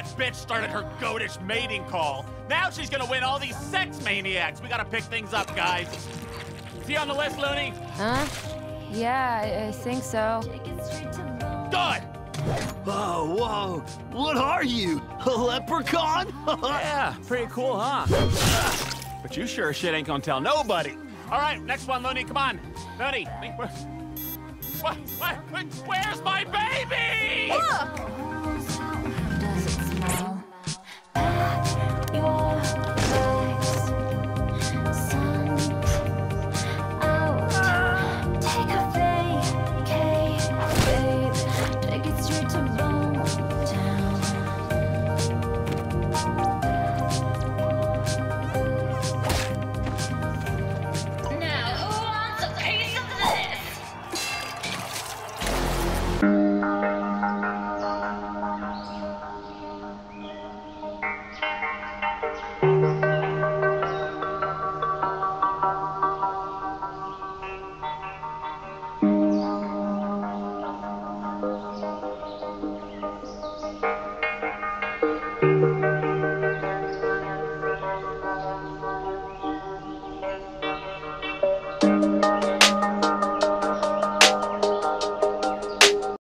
that bitch started her goatish mating call. Now she's gonna win all these sex maniacs. We gotta pick things up, guys. Is he on the list, Looney? Huh? Yeah, I think so. Good! Oh, whoa. What are you? A leprechaun? Yeah, pretty cool, huh? But you sure as shit ain't gonna tell nobody. All right, next one, Looney, come on. Looney, where's my baby? Look!